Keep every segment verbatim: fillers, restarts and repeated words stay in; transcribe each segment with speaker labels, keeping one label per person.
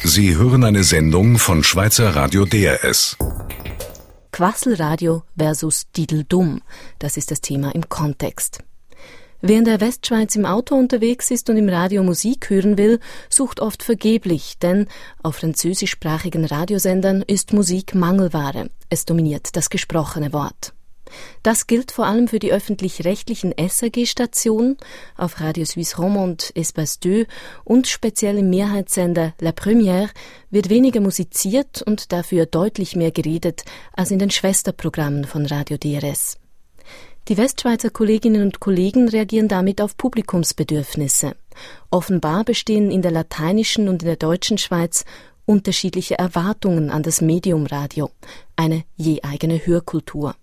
Speaker 1: Sie hören eine Sendung von Schweizer Radio D R S.
Speaker 2: Quasselradio versus Dideldumm, das ist das Thema im Kontext. Wer in der Westschweiz im Auto unterwegs ist und im Radio Musik hören will, sucht oft vergeblich, denn auf französischsprachigen Radiosendern ist Musik Mangelware. Es dominiert das gesprochene Wort. Das gilt vor allem für die öffentlich-rechtlichen S R G-Stationen auf Radio Suisse Romande, Espace zwei und speziell im Mehrheitssender La Première wird weniger musiziert und dafür deutlich mehr geredet als in den Schwesterprogrammen von Radio D R S. Die Westschweizer Kolleginnen und Kollegen reagieren damit auf Publikumsbedürfnisse. Offenbar bestehen in der lateinischen und in der deutschen Schweiz unterschiedliche Erwartungen an das Medium Radio, eine je eigene Hörkultur.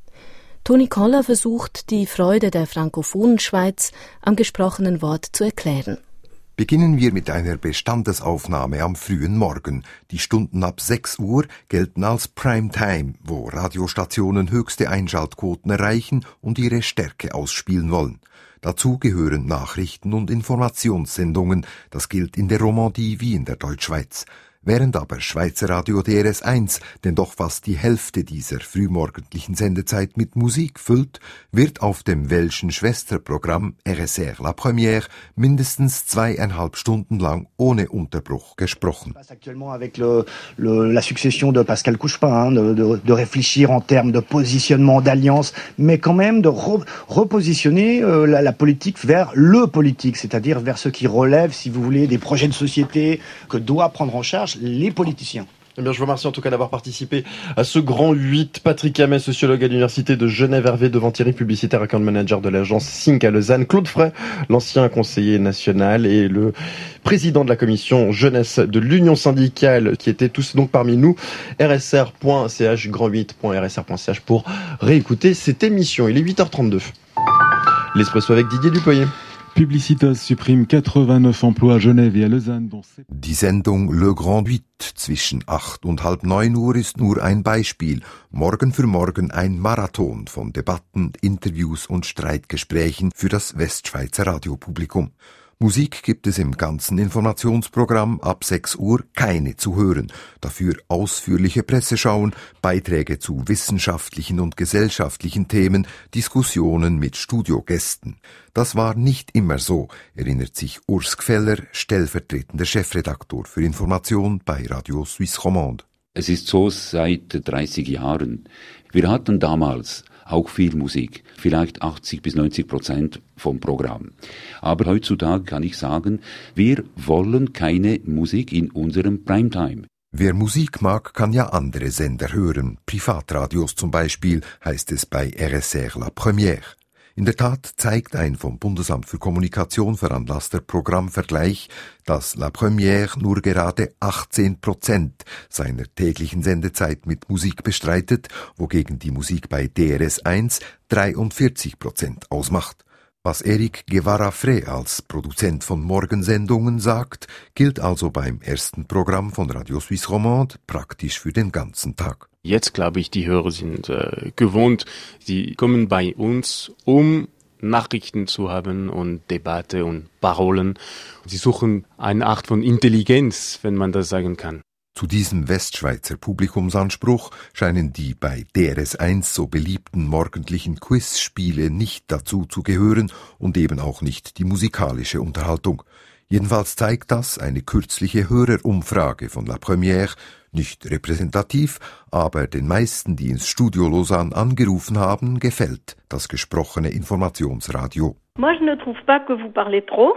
Speaker 2: Toni Koller versucht, die Freude der frankophonen Schweiz am gesprochenen Wort zu erklären.
Speaker 3: Beginnen wir mit einer Bestandesaufnahme am frühen Morgen. Die Stunden ab sechs Uhr gelten als Primetime, wo Radiostationen höchste Einschaltquoten erreichen und ihre Stärke ausspielen wollen. Dazu gehören Nachrichten- und Informationssendungen. Das gilt in der Romandie wie in der Deutschschweiz. Während aber Schweizer Radio D R S eins denn doch fast die Hälfte dieser frühmorgendlichen Sendezeit mit Musik füllt, wird auf dem welschen Schwesterprogramm R S R La Première mindestens zweieinhalb Stunden lang ohne Unterbruch gesprochen.
Speaker 4: Actuellement avec le, le, la succession de Pascal Couchepin, hein, de, de, de réfléchir en termes de positionnement, d'alliance, mais quand même de re, repositionner euh, la, la politique vers le politique, c'est-à-dire vers ce qui relève, si vous voulez, des projets de société que doit prendre en charge les politiciens.
Speaker 5: Eh bien, je vous remercie en tout cas d'avoir participé à ce grand huit. Patrick Hamet, sociologue à l'Université de Genève-Hervé, devant Thierry, publicitaire, account manager de l'agence Sync à Lausanne, Claude Frey, l'ancien conseiller national et le président de la commission jeunesse de l'Union syndicale, qui étaient tous donc parmi nous. R S R point C H, grand huit point R S R point C H pour réécouter cette émission. Il est huit heures trente-deux. L'Espresso avec Didier Dupoyer.
Speaker 6: Publicitas supprime quatre-vingt-neuf emplois à Genève et à Lausanne.
Speaker 3: Die Sendung Le Grand Huit zwischen acht und halb neun Uhr ist nur ein Beispiel. Morgen für morgen ein Marathon von Debatten, Interviews und Streitgesprächen für das Westschweizer Radiopublikum. Musik gibt es im ganzen Informationsprogramm ab sechs Uhr keine zu hören. Dafür ausführliche Presseschauen, Beiträge zu wissenschaftlichen und gesellschaftlichen Themen, Diskussionen mit Studiogästen. Das war nicht immer so, erinnert sich Urs Gfeller, stellvertretender Chefredaktor für Information bei Radio Suisse Romande.
Speaker 7: Es ist so seit dreißig Jahren. Wir hatten damals auch viel Musik, vielleicht achtzig bis neunzig Prozent vom Programm. Aber heutzutage kann ich sagen, wir wollen keine Musik in unserem Primetime.
Speaker 3: Wer Musik mag, kann ja andere Sender hören. Privatradios zum Beispiel, heißt es bei R S R La Première. In der Tat zeigt ein vom Bundesamt für Kommunikation veranlasster Programmvergleich, dass La Première nur gerade achtzehn Prozent seiner täglichen Sendezeit mit Musik bestreitet, wogegen die Musik bei D R S eins dreiundvierzig Prozent ausmacht. Was Eric Guevara-Frey als Produzent von Morgensendungen sagt, gilt also beim ersten Programm von Radio Suisse Romande praktisch für den ganzen Tag.
Speaker 8: Jetzt, glaube ich, die Hörer sind äh, gewohnt, sie kommen bei uns, um Nachrichten zu haben und Debatte und Parolen. Sie suchen eine Art von Intelligenz, wenn man das sagen kann.
Speaker 3: Zu diesem Westschweizer Publikumsanspruch scheinen die bei D R S eins so beliebten morgendlichen Quizspiele nicht dazu zu gehören und eben auch nicht die musikalische Unterhaltung. Jedenfalls zeigt das eine kürzliche Hörerumfrage von La Première, nicht repräsentativ, aber den meisten, die ins Studio Lausanne angerufen haben, gefällt das gesprochene Informationsradio.
Speaker 9: Moi, je ne trouve pas que vous parlez trop.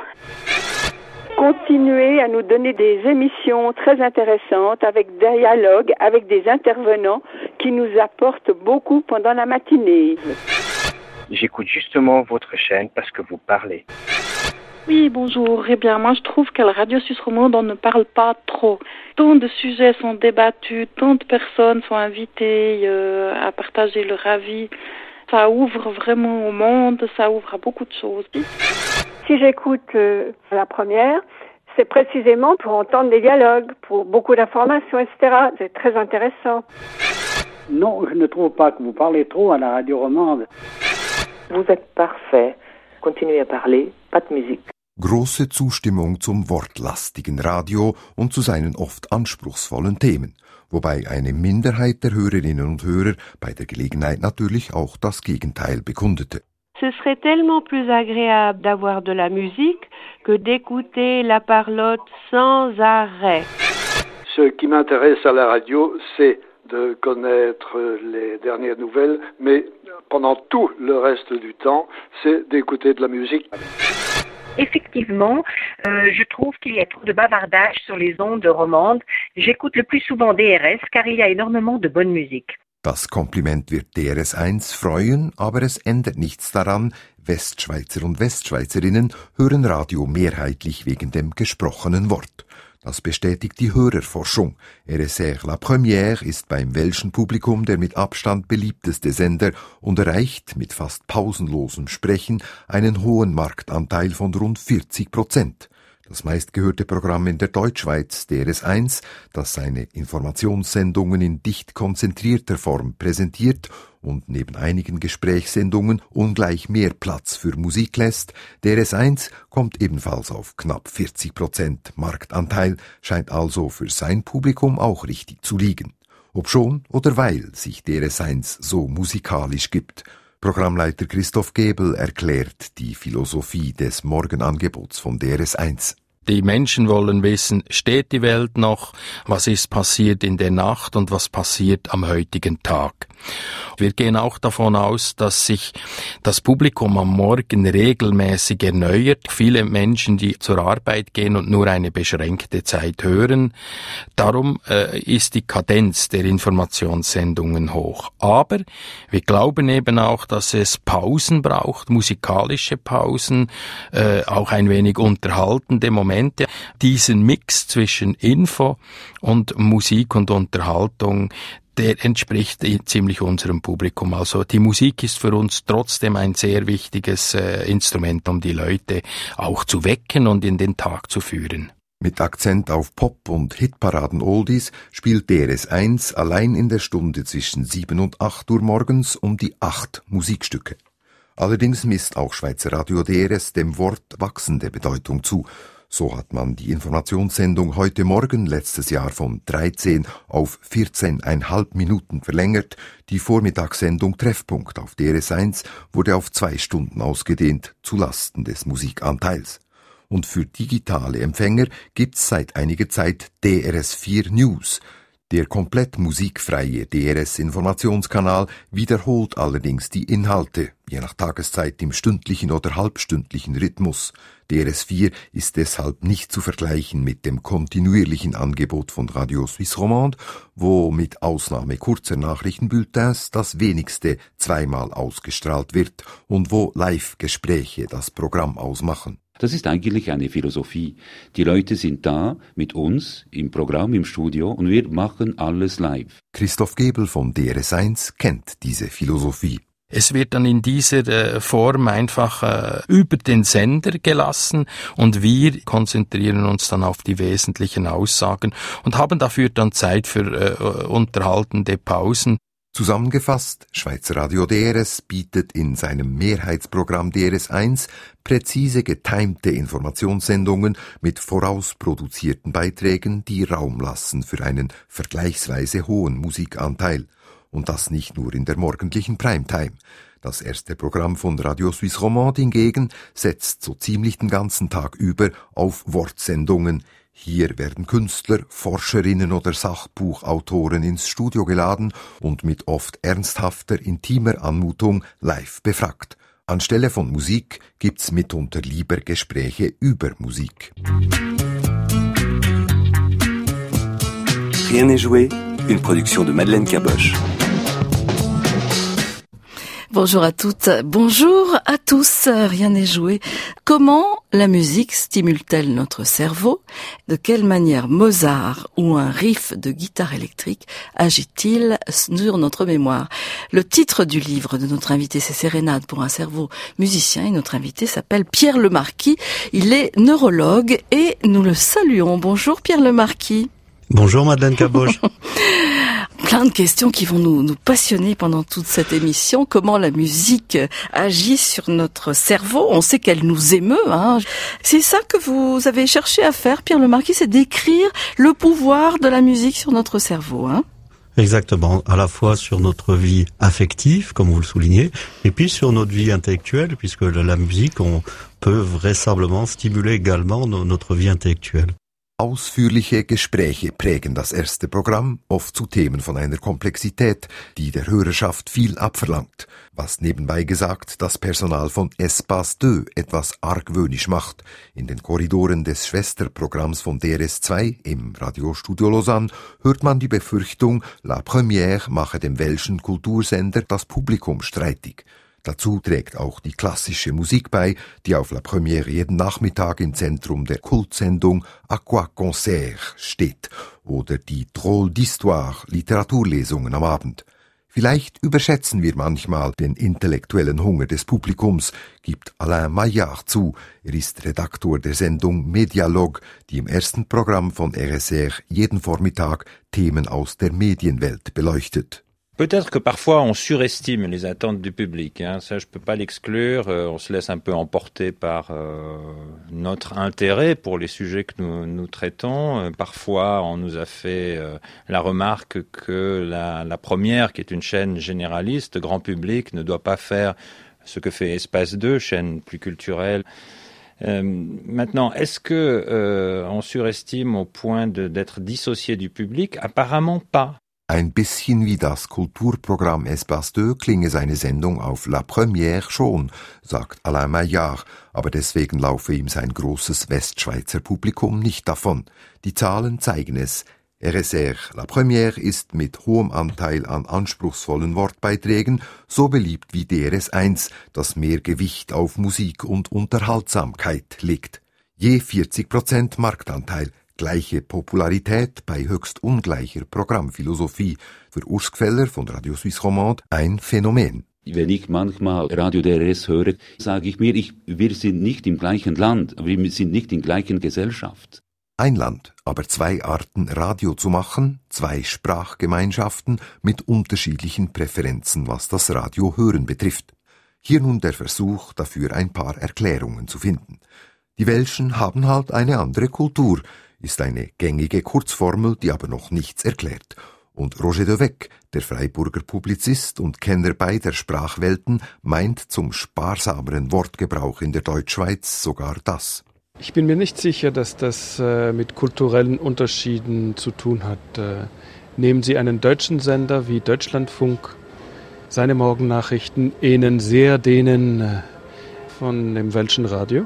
Speaker 9: Continuez à nous donner des émissions très intéressantes avec des dialogues, avec des intervenants qui nous apportent beaucoup pendant la matinée.
Speaker 10: J'écoute justement votre chaîne parce que vous parlez.
Speaker 11: Oui, bonjour. Eh bien, moi, je trouve qu'à la Radio Suisse Romande, on ne parle pas trop. Tant de sujets sont débattus, tant de personnes sont invitées euh, à partager leur avis. Ça ouvre vraiment au monde, ça ouvre à beaucoup de choses.
Speaker 12: Si j'écoute euh, La Première, c'est précisément pour entendre des dialogues, pour beaucoup d'informations, et cetera. C'est très intéressant.
Speaker 13: Non, je ne trouve pas que vous parlez trop à la Radio Romande.
Speaker 14: Vous êtes parfait. Continuez à parler, pas de musique.
Speaker 3: Große Zustimmung zum wortlastigen Radio und zu seinen oft anspruchsvollen Themen, wobei eine Minderheit der Hörerinnen und Hörer bei der Gelegenheit natürlich auch das Gegenteil bekundete.
Speaker 14: Ce serait tellement plus agréable d'avoir de la musique que d'écouter la parlotte sans arrêt.
Speaker 13: Ce qui m'intéresse à la radio, c'est de connaître les dernières nouvelles, mais pendant tout le reste du temps, c'est d'écouter de la musique.
Speaker 15: Effectivement, euh, je trouve qu'il y a trop de bavardage sur les ondes romandes. J'écoute le plus souvent D R S, car il y a énormément de bonne musique.
Speaker 3: Das Kompliment wird D R S eins freuen, aber es ändert nichts daran, Westschweizer und Westschweizerinnen hören Radio mehrheitlich wegen dem gesprochenen Wort. Das bestätigt die Hörerforschung. R S R La Première ist beim welschen Publikum der mit Abstand beliebteste Sender und erreicht mit fast pausenlosem Sprechen einen hohen Marktanteil von rund vierzig Prozent. Das meistgehörte Programm in der Deutschschweiz, D R S eins, das seine Informationssendungen in dicht konzentrierter Form präsentiert und neben einigen Gesprächssendungen ungleich mehr Platz für Musik lässt, D R S eins kommt ebenfalls auf knapp vierzig Prozent Marktanteil, scheint also für sein Publikum auch richtig zu liegen. Obschon oder weil sich D R S eins so musikalisch gibt. Programmleiter Christoph Gebel erklärt die Philosophie des Morgenangebots von D R S eins.
Speaker 16: Die Menschen wollen wissen, steht die Welt noch, was ist passiert in der Nacht und was passiert am heutigen Tag. Wir gehen auch davon aus, dass sich das Publikum am Morgen regelmäßig erneuert. Viele Menschen, die zur Arbeit gehen und nur eine beschränkte Zeit hören. Darum äh, ist die Kadenz der Informationssendungen hoch. Aber wir glauben eben auch, dass es Pausen braucht, musikalische Pausen, äh, auch ein wenig unterhaltende Momente. Diesen Mix zwischen Info und Musik und Unterhaltung, der entspricht ziemlich unserem Publikum. Also die Musik ist für uns trotzdem ein sehr wichtiges äh, Instrument, um die Leute auch zu wecken und in den Tag zu führen.
Speaker 3: Mit Akzent auf Pop- und Hitparaden-Oldies spielt D R S eins allein in der Stunde zwischen sieben und acht Uhr morgens um die acht Musikstücke. Allerdings misst auch Schweizer Radio D R S dem Wort wachsende Bedeutung zu. So hat man die Informationssendung heute Morgen letztes Jahr von dreizehn auf vierzehn Komma fünf Minuten verlängert. Die Vormittagssendung Treffpunkt auf D R S eins wurde auf zwei Stunden ausgedehnt, zu Lasten des Musikanteils. Und für digitale Empfänger gibt's seit einiger Zeit D R S vier News. Der komplett musikfreie D R S-Informationskanal wiederholt allerdings die Inhalte, je nach Tageszeit im stündlichen oder halbstündlichen Rhythmus. D R S vier ist deshalb nicht zu vergleichen mit dem kontinuierlichen Angebot von Radio Suisse Romande, wo mit Ausnahme kurzer Nachrichtenbulletins das wenigste zweimal ausgestrahlt wird und wo Live-Gespräche das Programm ausmachen.
Speaker 7: Das ist eigentlich eine Philosophie. Die Leute sind da mit uns im Programm, im Studio und wir machen alles live.
Speaker 3: Christoph Gebel von D R S eins kennt diese Philosophie.
Speaker 16: Es wird dann in dieser äh, Form einfach äh, über den Sender gelassen und wir konzentrieren uns dann auf die wesentlichen Aussagen und haben dafür dann Zeit für äh, unterhaltende Pausen.
Speaker 3: Zusammengefasst, Schweizer Radio D R S bietet in seinem Mehrheitsprogramm D R S eins präzise getimte Informationssendungen mit vorausproduzierten Beiträgen, die Raum lassen für einen vergleichsweise hohen Musikanteil. Und das nicht nur in der morgendlichen Primetime. Das erste Programm von Radio Suisse Romande hingegen setzt so ziemlich den ganzen Tag über auf Wortsendungen. Hier werden Künstler, Forscherinnen oder Sachbuchautoren ins Studio geladen und mit oft ernsthafter, intimer Anmutung live befragt. Anstelle von Musik gibt's mitunter lieber Gespräche über Musik.
Speaker 17: Rien n'est joué, une production de Madeleine Kerbosch.
Speaker 18: Bonjour à toutes, bonjour à tous, rien n'est joué. Comment la musique stimule-t-elle notre cerveau? De quelle manière Mozart ou un riff de guitare électrique agit-il sur notre mémoire? Le titre du livre de notre invité, c'est Sérénade pour un cerveau musicien, et notre invité s'appelle Pierre Lemarquis. Il est neurologue et nous le saluons. Bonjour Pierre Lemarquis.
Speaker 19: Bonjour Madeleine Kerbosch.
Speaker 18: Plein de questions qui vont nous, nous passionner pendant toute cette émission. Comment la musique agit sur notre cerveau. On sait qu'elle nous émeut. Hein. C'est ça que vous avez cherché à faire, Pierre Lemarquis, c'est d'écrire le pouvoir de la musique sur notre cerveau. Hein.
Speaker 19: Exactement, à la fois sur notre vie affective, comme vous le soulignez, et puis sur notre vie intellectuelle, puisque la musique, on peut vraisemblablement stimuler également notre vie intellectuelle.
Speaker 3: Ausführliche Gespräche prägen das erste Programm, oft zu Themen von einer Komplexität, die der Hörerschaft viel abverlangt, was nebenbei gesagt das Personal von Espace deux etwas argwöhnisch macht. In den Korridoren des Schwesterprogramms von D R S zwei im Radiostudio Lausanne hört man die Befürchtung, La Première mache dem welschen Kultursender das Publikum streitig. Dazu trägt auch die klassische Musik bei, die auf La Première jeden Nachmittag im Zentrum der Kultsendung À quoi concert steht oder die Drôle d'Histoire, Literaturlesungen am Abend. Vielleicht überschätzen wir manchmal den intellektuellen Hunger des Publikums, gibt Alain Maillard zu. Er ist Redaktor der Sendung Medialogue, die im ersten Programm von R S R jeden Vormittag Themen aus der Medienwelt beleuchtet.
Speaker 20: Peut-être que parfois on surestime les attentes du public, hein. Ça je peux pas l'exclure, euh, on se laisse un peu emporter par euh, notre intérêt pour les sujets que nous, nous traitons. Euh, parfois on nous a fait euh, la remarque que la, la Première, qui est une chaîne généraliste, grand public, ne doit pas faire ce que fait Espace deux, chaîne plus culturelle. Euh, maintenant, est-ce que euh, on surestime au point de, d'être dissocié du public? Apparemment pas.
Speaker 3: Ein bisschen wie das Kulturprogramm Espace deux klinge seine Sendung auf La Première schon, sagt Alain Maillard, aber deswegen laufe ihm sein großes Westschweizer Publikum nicht davon. Die Zahlen zeigen es. R S R La Première ist mit hohem Anteil an anspruchsvollen Wortbeiträgen so beliebt wie D R S eins, das mehr Gewicht auf Musik und Unterhaltsamkeit legt. Je vierzig Prozent Marktanteil. Gleiche Popularität bei höchst ungleicher Programmphilosophie. Für Urs Gfeller von Radio Suisse Romande ein Phänomen.
Speaker 7: Wenn ich manchmal Radio D R S höre, sage ich mir, ich, wir sind nicht im gleichen Land, wir sind nicht in gleichen Gesellschaft.
Speaker 3: Ein Land, aber zwei Arten Radio zu machen, zwei Sprachgemeinschaften mit unterschiedlichen Präferenzen, was das Radiohören betrifft. Hier nun der Versuch, dafür ein paar Erklärungen zu finden. Die Welschen haben halt eine andere Kultur, ist eine gängige Kurzformel, die aber noch nichts erklärt. Und Roger de Weck, der Freiburger Publizist und Kenner beider Sprachwelten, meint zum sparsameren Wortgebrauch in der Deutschschweiz sogar das.
Speaker 21: Ich bin mir nicht sicher, dass das äh, mit kulturellen Unterschieden zu tun hat. Äh, nehmen Sie einen deutschen Sender wie Deutschlandfunk, seine Morgennachrichten ähneln sehr denen äh, von dem welschen Radio.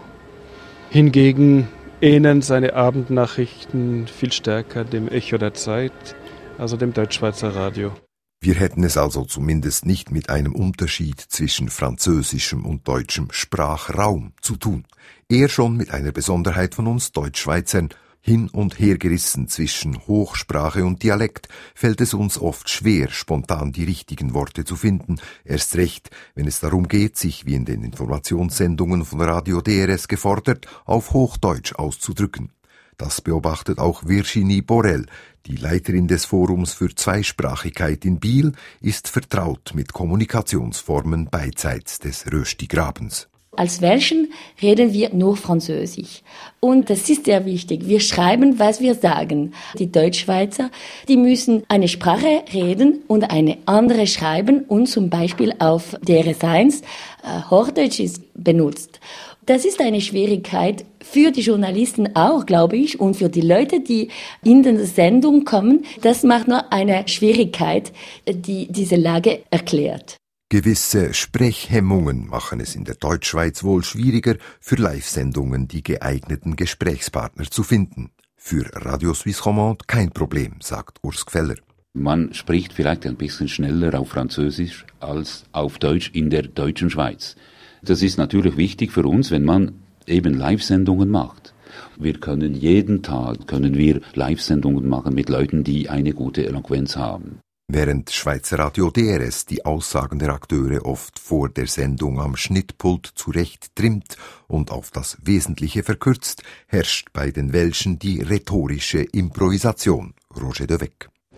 Speaker 21: Hingegen ähneln seine Abendnachrichten viel stärker dem Echo der Zeit, also dem Deutschschweizer Radio.
Speaker 3: Wir hätten es also zumindest nicht mit einem Unterschied zwischen französischem und deutschem Sprachraum zu tun. Eher schon mit einer Besonderheit von uns Deutschschweizern. Hin und her gerissen zwischen Hochsprache und Dialekt fällt es uns oft schwer, spontan die richtigen Worte zu finden. Erst recht, wenn es darum geht, sich, wie in den Informationssendungen von Radio D R S gefordert, auf Hochdeutsch auszudrücken. Das beobachtet auch Virginie Borel. Die Leiterin des Forums für Zweisprachigkeit in Biel ist vertraut mit Kommunikationsformen beidseits des Rösti-Grabens.
Speaker 22: Als Welschen reden wir nur Französisch. Und das ist sehr wichtig. Wir schreiben, was wir sagen. Die Deutschschweizer, die müssen eine Sprache reden und eine andere schreiben und zum Beispiel auf D R S eins äh, Hochdeutsch ist benutzt. Das ist eine Schwierigkeit für die Journalisten auch, glaube ich, und für die Leute, die in die Sendung kommen. Das macht nur eine Schwierigkeit, die diese Lage erklärt.
Speaker 3: Gewisse Sprechhemmungen machen es in der Deutschschweiz wohl schwieriger, für Live-Sendungen die geeigneten Gesprächspartner zu finden. Für Radio Suisse Romande kein Problem, sagt Urs Gfeller.
Speaker 7: Man spricht vielleicht ein bisschen schneller auf Französisch als auf Deutsch in der deutschen Schweiz. Das ist natürlich wichtig für uns, wenn man eben Live-Sendungen macht. Wir können jeden Tag können wir Live-Sendungen machen mit Leuten, die eine gute Eloquenz haben.
Speaker 3: Während Schweizer Radio D R S die Aussagen der Akteure oft vor der Sendung am Schnittpult zurecht trimmt und auf das Wesentliche verkürzt, herrscht bei den Welschen die rhetorische Improvisation. Roger de Weck.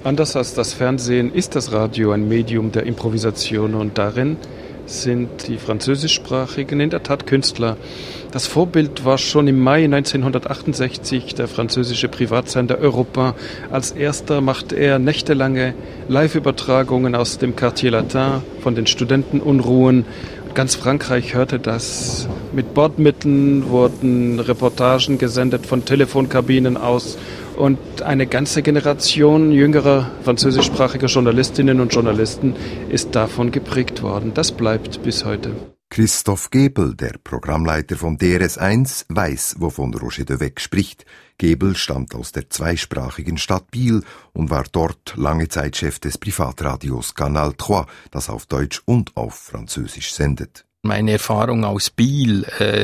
Speaker 21: Anders als das Fernsehen ist das Radio ein Medium der Improvisation und darin sind die französischsprachigen in der Tat Künstler. Das Vorbild war schon im Mai neunzehnhundertachtundsechzig der französische Privatsender Europe. Als erster machte er nächtelange Live-Übertragungen aus dem Quartier Latin von den Studentenunruhen. Ganz Frankreich hörte das. Mit Bordmitteln wurden Reportagen gesendet von Telefonkabinen aus. Und eine ganze Generation jüngerer französischsprachiger Journalistinnen und Journalisten ist davon geprägt worden. Das bleibt bis heute.
Speaker 3: Christoph Gebel, der Programmleiter von D R S eins, weiß, wovon Roger de Weck spricht. Gebel stammt aus der zweisprachigen Stadt Biel und war dort lange Zeit Chef des Privatradios Canal drei, das auf Deutsch und auf Französisch sendet.
Speaker 16: Meine Erfahrung aus Biel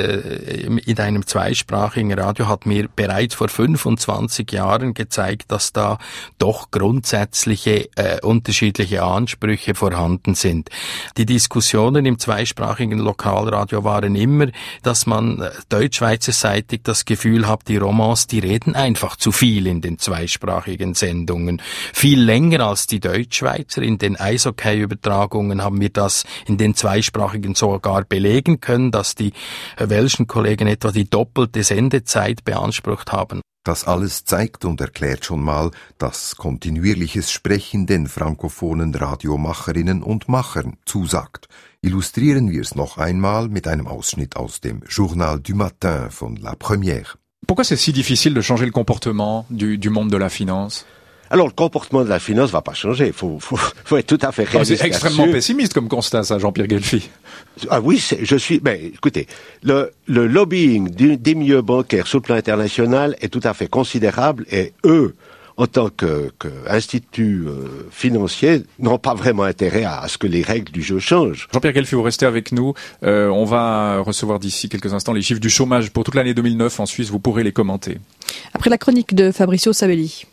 Speaker 16: äh, in einem zweisprachigen Radio hat mir bereits vor fünfundzwanzig Jahren gezeigt, dass da doch grundsätzliche äh, unterschiedliche Ansprüche vorhanden sind. Die Diskussionen im zweisprachigen Lokalradio waren immer, dass man äh, deutschschweizerseitig das Gefühl hat, die Romans, die reden einfach zu viel in den zweisprachigen Sendungen. Viel länger als die Deutschschweizer. In den Eishockey-Übertragungen haben wir das in den zweisprachigen sogar belegen können, dass die welschen Kollegen etwa die doppelte Sendezeit beansprucht haben.
Speaker 3: Das alles zeigt und erklärt schon mal, dass kontinuierliches Sprechen den frankophonen Radiomacherinnen und Machern zusagt. Illustrieren wir es noch einmal mit einem Ausschnitt aus dem Journal du Matin von La Première.
Speaker 1: Pourquoi c'est si difficile de changer le comportement du, du monde de la finance?
Speaker 2: Alors, le comportement de la finance va pas changer. Il faut, faut, faut être tout à fait réaliste.
Speaker 1: Oh, c'est extrêmement là-dessus. Pessimiste comme constat, ça, Jean-Pierre Guelfi.
Speaker 2: Ah oui, c'est, je suis... Ben, écoutez, le, le lobbying du, des milieux bancaires sur le plan international est tout à fait considérable et eux, en tant que, que institut euh, financier, n'ont pas vraiment intérêt à, à ce que les règles du jeu changent.
Speaker 1: Jean-Pierre Guelfi, vous restez avec nous. Euh, on va recevoir d'ici quelques instants les chiffres du chômage pour toute l'année deux mille neuf en Suisse. Vous pourrez les commenter.
Speaker 23: Après la chronique de Fabrizio Sabelli.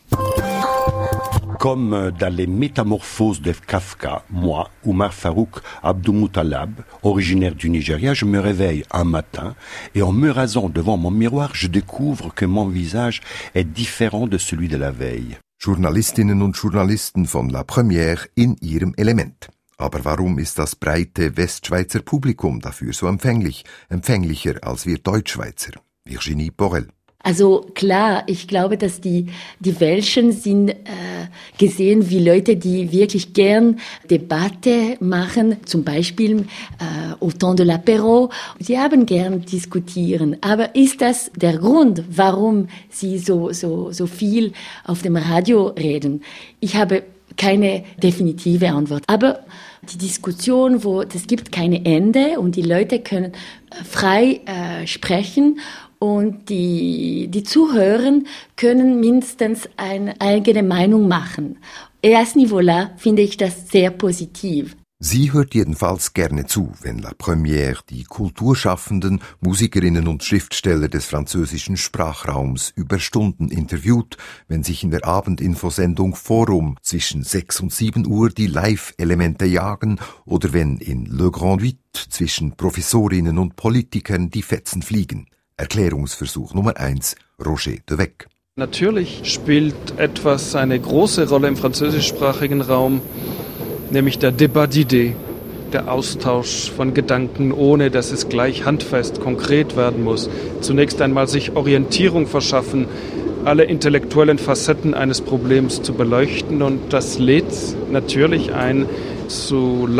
Speaker 24: Comme dans les Métamorphoses de Kafka, moi, Oumar Farouk Abdoumoutallab, originaire du Nigeria, je me réveille un matin et en me rasant devant mon miroir, je découvre que mon visage est différent de celui de la veille.
Speaker 3: Journalistinnen und Journalisten von La Première in ihrem Element. Aber warum ist das breite Westschweizer Publikum dafür so empfänglich, empfänglicher als wir Deutschschweizer? Virginie Borel.
Speaker 22: Also klar, ich glaube, dass die die Welschen sind äh, gesehen wie Leute, die wirklich gern Debatte machen, zum Beispiel äh, au temps de l'apéro. Sie haben gern diskutieren. Aber ist das der Grund, warum sie so so so viel auf dem Radio reden? Ich habe keine definitive Antwort. Aber die Diskussion, wo das gibt keine Ende und die Leute können frei äh, sprechen. Und die, die Zuhörer können mindestens eine eigene Meinung machen. Et à ce niveau-là finde ich das sehr positiv.
Speaker 3: Sie hört jedenfalls gerne zu, wenn La Première die Kulturschaffenden, Musikerinnen und Schriftsteller des französischen Sprachraums über Stunden interviewt, wenn sich in der Abendinfosendung Forum zwischen sechs und sieben Uhr die Live-Elemente jagen oder wenn in Le Grand Huit zwischen Professorinnen und Politikern die Fetzen fliegen. Erklärungsversuch Nummer eins, Roger de Weck.
Speaker 21: Natürlich spielt etwas eine große Rolle im französischsprachigen Raum, nämlich der Débat d'idées, der Austausch von Gedanken, ohne dass es gleich handfest, konkret werden muss. Zunächst einmal sich Orientierung verschaffen, alle intellektuellen Facetten eines Problems zu beleuchten und das lädt natürlich ein zu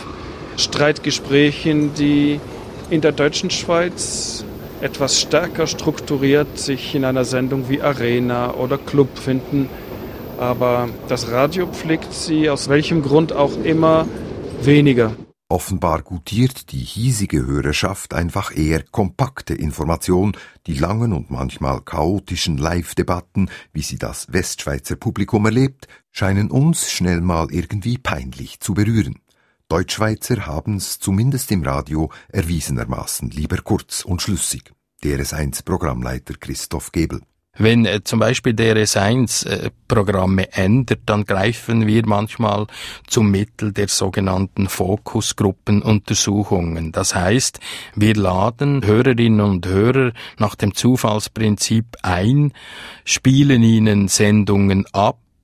Speaker 21: Live-Streitgesprächen, die in der deutschen Schweiz etwas stärker strukturiert sich in einer Sendung wie Arena oder Club finden. Aber das Radio pflegt sie aus welchem Grund auch immer weniger.
Speaker 3: Offenbar gutiert die hiesige Hörerschaft einfach eher kompakte Information, die langen und manchmal chaotischen Live-Debatten, wie sie das Westschweizer Publikum erlebt, scheinen uns schnell mal irgendwie peinlich zu berühren. Deutschschweizer haben's zumindest im Radio erwiesenermaßen lieber kurz und schlüssig. D R S eins Programmleiter Christoph Gebel.
Speaker 16: Wenn äh, zum Beispiel D R S eins äh, Programme ändert, dann greifen wir manchmal zum Mittel der sogenannten Fokusgruppenuntersuchungen. Das heißt, wir laden Hörerinnen und Hörer nach dem Zufallsprinzip ein, spielen ihnen Sendungen ab,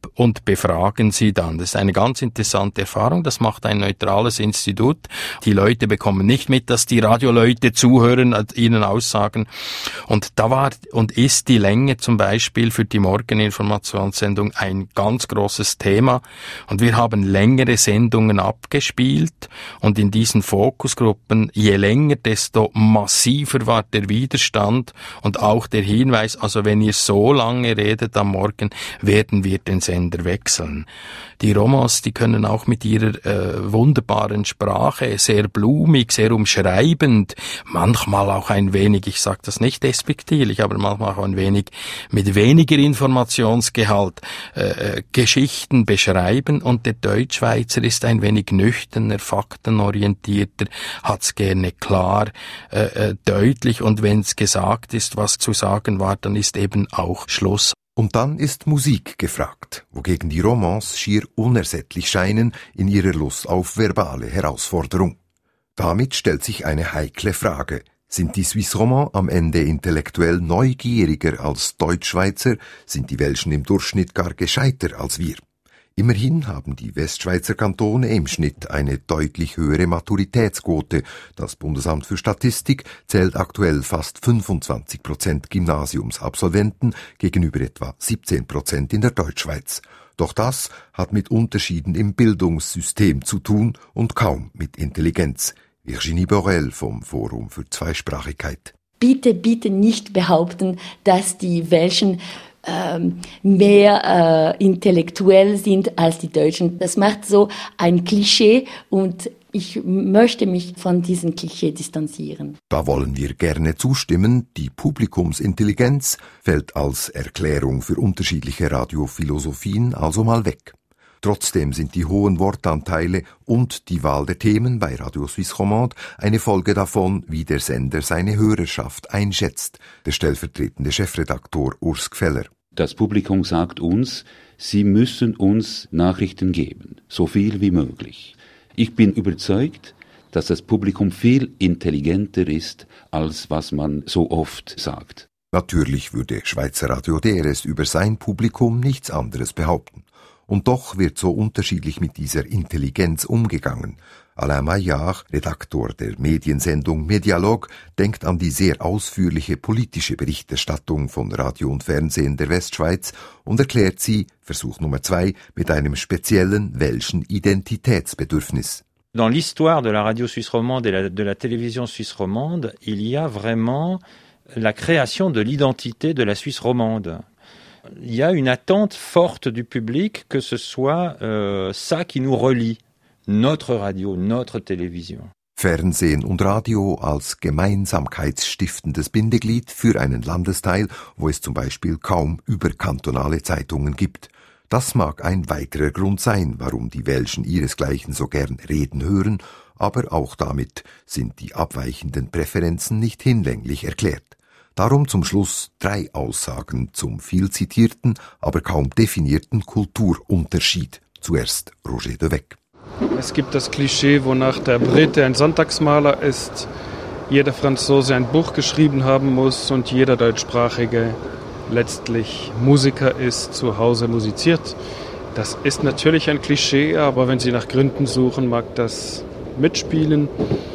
Speaker 16: ab und befragen sie dann. Das ist eine ganz interessante Erfahrung. Das macht ein neutrales Institut. Die Leute bekommen nicht mit, dass die Radioleute zuhören, ihnen aussagen. Und da war und ist die Länge zum Beispiel für die Morgeninformationssendung ein ganz großes Thema. Und wir haben längere Sendungen abgespielt. Und in diesen Fokusgruppen, je länger, desto massiver war der Widerstand und auch der Hinweis, also wenn ihr so lange redet am Morgen, werden wir den Sender wechseln. Die Romans, die können auch mit ihrer äh, wunderbaren Sprache, sehr blumig, sehr umschreibend, manchmal auch ein wenig, ich sage das nicht despektierlich, aber manchmal auch ein wenig mit weniger Informationsgehalt äh, Geschichten beschreiben, und der Deutschschweizer ist ein wenig nüchterner, faktenorientierter, hat's gerne klar, äh, äh, deutlich, und wenn's gesagt ist, was zu sagen war, dann ist eben auch Schluss.
Speaker 3: Und dann ist Musik gefragt, wogegen die Romans schier unersättlich scheinen in ihrer Lust auf verbale Herausforderung. Damit stellt sich eine heikle Frage. Sind die Suisse Romans am Ende intellektuell neugieriger als Deutschschweizer? Sind die Welschen im Durchschnitt gar gescheiter als wir? Immerhin haben die Westschweizer Kantone im Schnitt eine deutlich höhere Maturitätsquote. Das Bundesamt für Statistik zählt aktuell fast fünfundzwanzig Prozent Gymnasiumsabsolventen gegenüber etwa siebzehn Prozent in der Deutschschweiz. Doch das hat mit Unterschieden im Bildungssystem zu tun und kaum mit Intelligenz. Virginie Borel vom Forum für Zweisprachigkeit.
Speaker 22: Bitte, bitte nicht behaupten, dass die Welschen ähm, mehr äh, intellektuell sind als die Deutschen. Das macht so ein Klischee, und ich möchte mich von diesem Klischee distanzieren.
Speaker 3: Da wollen wir gerne zustimmen. Die Publikumsintelligenz fällt als Erklärung für unterschiedliche Radiophilosophien also mal weg. Trotzdem sind die hohen Wortanteile und die Wahl der Themen bei Radio Suisse Romande eine Folge davon, wie der Sender seine Hörerschaft einschätzt, der stellvertretende Chefredaktor Urs Gfeller.
Speaker 7: Das Publikum sagt uns, sie müssen uns Nachrichten geben, so viel wie möglich. Ich bin überzeugt, dass das Publikum viel intelligenter ist, als was man so oft sagt.
Speaker 3: Natürlich würde Schweizer Radio D R S über sein Publikum nichts anderes behaupten. Und doch wird so unterschiedlich mit dieser Intelligenz umgegangen. Alain Maillard, Redaktor der Mediensendung Medialog, denkt an die sehr ausführliche politische Berichterstattung von Radio und Fernsehen der Westschweiz und erklärt sie, Versuch Nummer zwei, mit einem speziellen welschen Identitätsbedürfnis.
Speaker 20: Dans l'histoire de la radio suisse romande et la, de la télévision suisse romande, il y a vraiment la création de l'identité de la Suisse romande. Il y a une attente forte du public que ce soit euh, ça qui nous relie, notre radio, notre Television.
Speaker 3: Fernsehen und Radio als gemeinsamkeitsstiftendes Bindeglied für einen Landesteil, wo es zum Beispiel kaum überkantonale Zeitungen gibt. Das mag ein weiterer Grund sein, warum die Welschen ihresgleichen so gern reden hören, aber auch damit sind die abweichenden Präferenzen nicht hinlänglich erklärt. Darum zum Schluss drei Aussagen zum viel zitierten, aber kaum definierten Kulturunterschied. Zuerst Roger de Weck.
Speaker 21: Es gibt das Klischee, wonach der Brite ein Sonntagsmaler ist, jeder Franzose ein Buch geschrieben haben muss und jeder Deutschsprachige letztlich Musiker ist, zu Hause musiziert. Das ist natürlich ein Klischee, aber wenn Sie nach Gründen suchen, mag das mitspielen,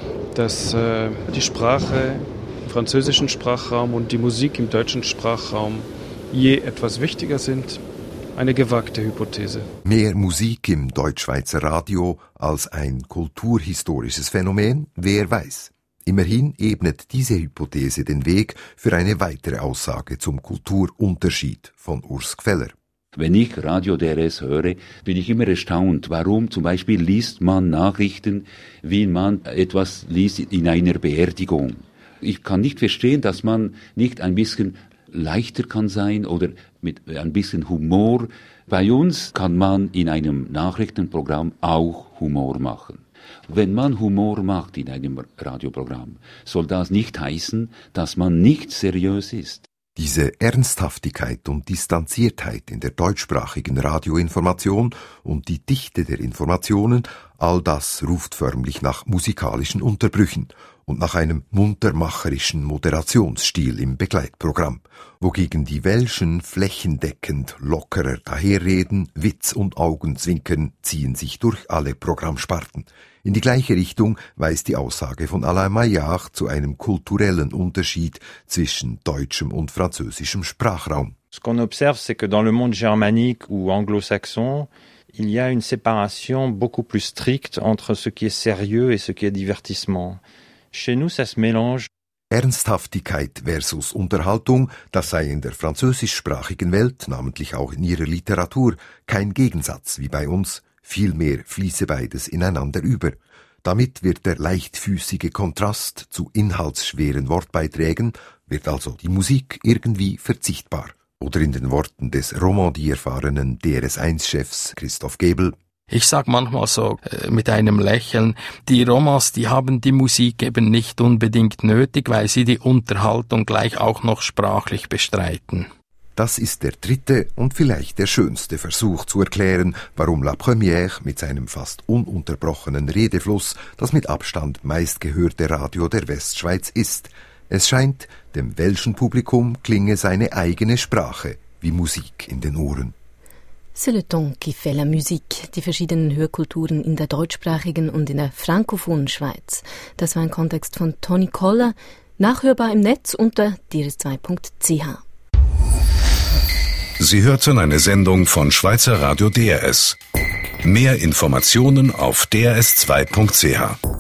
Speaker 21: dass äh, die Sprache im französischen Sprachraum und die Musik im deutschen Sprachraum je etwas wichtiger sind. Eine gewagte Hypothese.
Speaker 3: Mehr Musik im Deutschschweizer Radio als ein kulturhistorisches Phänomen, wer weiß. Immerhin ebnet diese Hypothese den Weg für eine weitere Aussage zum Kulturunterschied von Urs Gfeller.
Speaker 7: Wenn ich Radio D R S höre, bin ich immer erstaunt, warum zum Beispiel liest man Nachrichten, wie man etwas liest in einer Beerdigung. Ich kann nicht verstehen, dass man nicht ein bisschen leichter kann sein oder mit ein bisschen Humor. Bei uns kann man in einem Nachrichtenprogramm auch Humor machen. Wenn man Humor macht in einem Radioprogramm, soll das nicht heißen, dass man nicht seriös ist.
Speaker 3: Diese Ernsthaftigkeit und Distanziertheit in der deutschsprachigen Radioinformation und die Dichte der Informationen, all das ruft förmlich nach musikalischen Unterbrüchen. und nach einem muntermacherischen Moderationsstil im Begleitprogramm, wogegen die Welschen flächendeckend lockerer daherreden, Witz und Augenzwinkern ziehen sich durch alle Programmsparten. In die gleiche Richtung weist die Aussage von Alain Maillard zu einem kulturellen Unterschied zwischen deutschem und französischem Sprachraum.
Speaker 20: Ce qu'on observe, c'est que dans le monde germanique ou anglo-saxon, il y a une séparation beaucoup plus stricte entre ce qui est sérieux et ce qui est divertissement. Chez nous, ça se mélange.
Speaker 3: Ernsthaftigkeit versus Unterhaltung, das sei in der französischsprachigen Welt, namentlich auch in ihrer Literatur, kein Gegensatz wie bei uns, vielmehr fließe beides ineinander über. Damit wird der leichtfüßige Kontrast zu inhaltsschweren Wortbeiträgen, wird also die Musik irgendwie verzichtbar. Oder in den Worten des Romandie-erfahrenen D R S eins Chefs Christoph Gebel:
Speaker 16: Ich sag manchmal so äh, mit einem Lächeln, die Romas, die haben die Musik eben nicht unbedingt nötig, weil sie die Unterhaltung gleich auch noch sprachlich bestreiten.
Speaker 3: Das ist der dritte und vielleicht der schönste Versuch zu erklären, warum La Première mit seinem fast ununterbrochenen Redefluss das mit Abstand meistgehörte Radio der Westschweiz ist. Es scheint, dem welschen Publikum klinge seine eigene Sprache wie Musik in den Ohren.
Speaker 4: C'est le ton qui fait la musique, die verschiedenen Hörkulturen in der deutschsprachigen und in der frankophonen Schweiz. Das war ein Kontext von Toni Koller, nachhörbar im Netz unter d r s zwei punkt c h.
Speaker 5: Sie hörten eine Sendung von Schweizer Radio D R S. Mehr Informationen auf d r s zwei punkt c h.